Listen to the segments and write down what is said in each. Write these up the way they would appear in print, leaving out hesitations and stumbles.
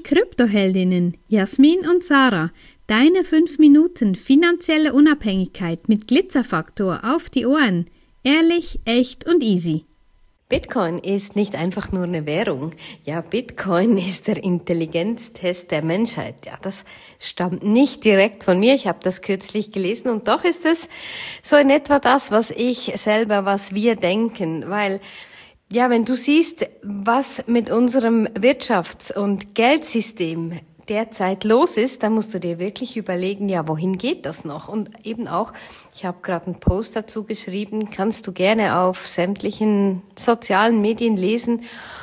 Kryptoheldinnen Jasmin und Sarah, deine 5 Minuten finanzielle Unabhängigkeit mit Glitzerfaktor auf die Ohren. Ehrlich, echt und easy. Bitcoin ist nicht einfach nur eine Währung. Ja, Bitcoin ist der Intelligenztest der Menschheit. Ja, das stammt nicht direkt von mir. Ich habe das kürzlich gelesen und doch ist es so in etwa das, was wir denken, weil ja, wenn du siehst, was mit unserem Wirtschafts- und Geldsystem derzeit los ist, dann musst du dir wirklich überlegen, ja, wohin geht das noch? Und eben auch, ich habe gerade einen Post dazu geschrieben, kannst du gerne auf sämtlichen sozialen Medien lesen.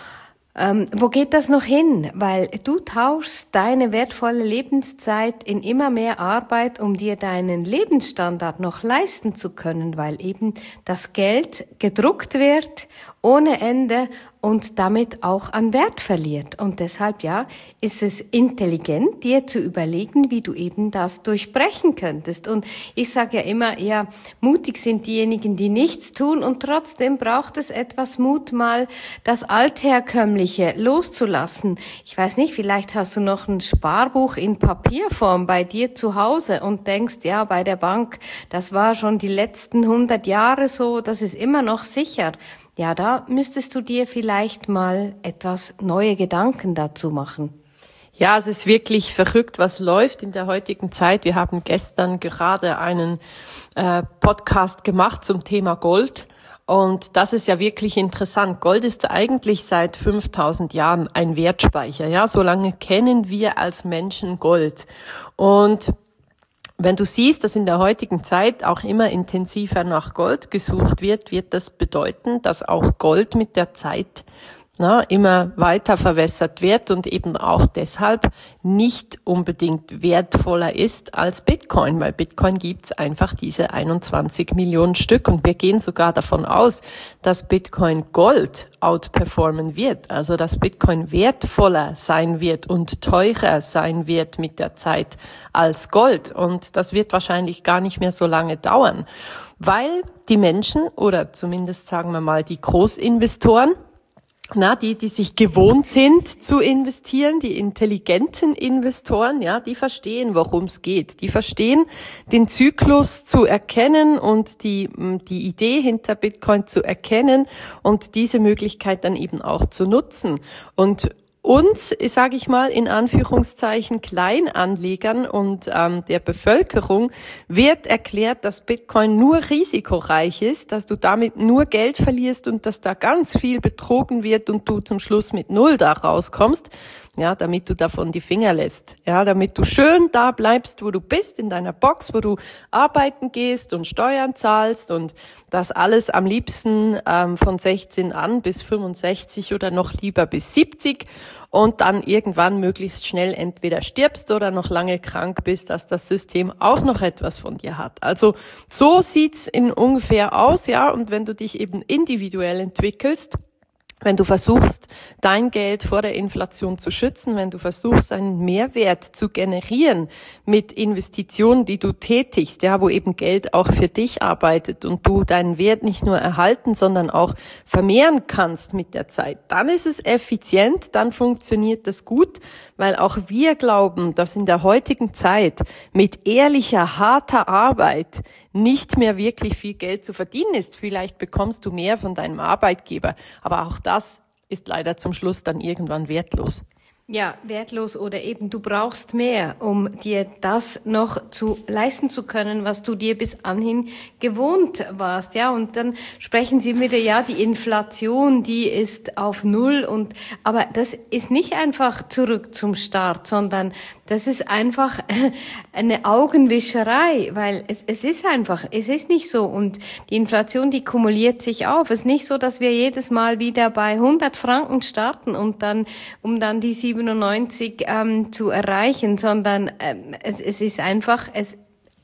Wo geht das noch hin? Weil du tauschst deine wertvolle Lebenszeit in immer mehr Arbeit, um dir deinen Lebensstandard noch leisten zu können, weil eben das Geld gedruckt wird ohne Ende und damit auch an Wert verliert. Und deshalb, ja, ist es intelligent, dir zu überlegen, wie du eben das durchbrechen könntest. Und ich sage ja immer, ja, mutig sind diejenigen, die nichts tun und trotzdem braucht es etwas Mut, mal das Altherkömmliche loszulassen. Ich weiß nicht, vielleicht hast du noch ein Sparbuch in Papierform bei dir zu Hause und denkst, ja, bei der Bank, das war schon die letzten 100 Jahre so, das ist immer noch sicher. Ja, da müsstest du dir vielleicht mal etwas neue Gedanken dazu machen. Ja, es ist wirklich verrückt, was läuft in der heutigen Zeit. Wir haben gestern gerade einen Podcast gemacht zum Thema Gold. Und das ist ja wirklich interessant. Gold ist eigentlich seit 5000 Jahren ein Wertspeicher. Ja, so lange kennen wir als Menschen Gold. Und wenn du siehst, dass in der heutigen Zeit auch immer intensiver nach Gold gesucht wird, wird das bedeuten, dass auch Gold mit der Zeit immer weiter verwässert wird und eben auch deshalb nicht unbedingt wertvoller ist als Bitcoin, weil Bitcoin gibt's einfach diese 21 Millionen Stück und wir gehen sogar davon aus, dass Bitcoin Gold outperformen wird, also dass Bitcoin wertvoller sein wird und teurer sein wird mit der Zeit als Gold und das wird wahrscheinlich gar nicht mehr so lange dauern, weil die Menschen oder zumindest sagen wir mal die Großinvestoren, die sich gewohnt sind zu investieren, die intelligenten Investoren, ja, die verstehen, worum es geht. Die verstehen, den Zyklus zu erkennen und die Idee hinter Bitcoin zu erkennen und diese Möglichkeit dann eben auch zu nutzen. Und uns, sage ich mal, in Anführungszeichen Kleinanlegern und der Bevölkerung wird erklärt, dass Bitcoin nur risikoreich ist, dass du damit nur Geld verlierst und dass da ganz viel betrogen wird und du zum Schluss mit Null da rauskommst, ja, damit du davon die Finger lässt, ja, damit du schön da bleibst, wo du bist, in deiner Box, wo du arbeiten gehst und Steuern zahlst und das alles am liebsten von 16 an bis 65 oder noch lieber bis 70 und dann irgendwann möglichst schnell entweder stirbst oder noch lange krank bist, dass das System auch noch etwas von dir hat. Also so sieht's in ungefähr aus, ja, und wenn du dich eben individuell entwickelst, wenn du versuchst, dein Geld vor der Inflation zu schützen, wenn du versuchst, einen Mehrwert zu generieren mit Investitionen, die du tätigst, ja, wo eben Geld auch für dich arbeitet und du deinen Wert nicht nur erhalten, sondern auch vermehren kannst mit der Zeit, dann ist es effizient, dann funktioniert das gut, weil auch wir glauben, dass in der heutigen Zeit mit ehrlicher, harter Arbeit nicht mehr wirklich viel Geld zu verdienen ist. Vielleicht bekommst du mehr von deinem Arbeitgeber, aber auch das ist leider zum Schluss dann irgendwann wertlos. Ja, wertlos oder eben du brauchst mehr, um dir das noch leisten zu können, was du dir bis anhin gewohnt warst. Ja, und dann sprechen sie wieder, ja, die Inflation, die ist auf Null aber das ist nicht einfach zurück zum Start, sondern das ist einfach eine Augenwischerei, weil es ist nicht so und die Inflation, die kumuliert sich auf. Es ist nicht so, dass wir jedes Mal wieder bei 100 Franken starten und dann, um dann die 97 zu erreichen, sondern es ist einfach, es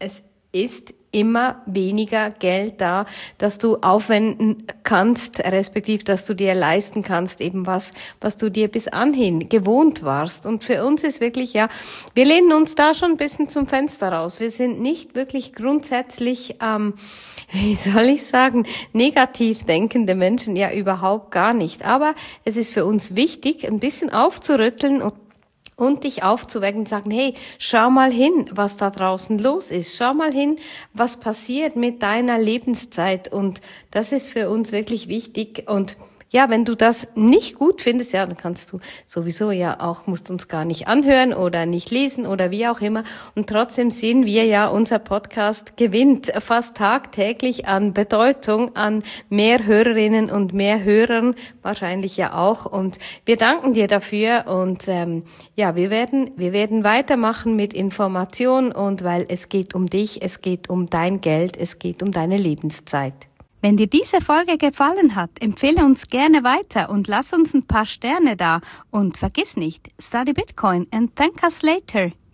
ist immer weniger Geld da, dass du aufwenden kannst, respektive, dass du dir leisten kannst, eben was du dir bis anhin gewohnt warst. Und für uns ist wirklich, ja, wir lehnen uns da schon ein bisschen zum Fenster raus. Wir sind nicht wirklich grundsätzlich, wie soll ich sagen, negativ denkende Menschen, ja, überhaupt gar nicht. Aber es ist für uns wichtig, ein bisschen aufzurütteln und dich aufzuwecken und sagen, hey, schau mal hin, was da draußen los ist. Schau mal hin, was passiert mit deiner Lebenszeit. Und das ist für uns wirklich wichtig. Und ja, wenn du das nicht gut findest, ja, dann kannst du sowieso ja auch, musst uns gar nicht anhören oder nicht lesen oder wie auch immer. Und trotzdem sehen wir ja, unser Podcast gewinnt fast tagtäglich an Bedeutung, an mehr Hörerinnen und mehr Hörern, wahrscheinlich ja auch. Und wir danken dir dafür und ja, wir werden weitermachen mit Information und weil es geht um dich, es geht um dein Geld, es geht um deine Lebenszeit. Wenn dir diese Folge gefallen hat, empfehle uns gerne weiter und lass uns ein paar Sterne da. Und vergiss nicht, study Bitcoin and thank us later.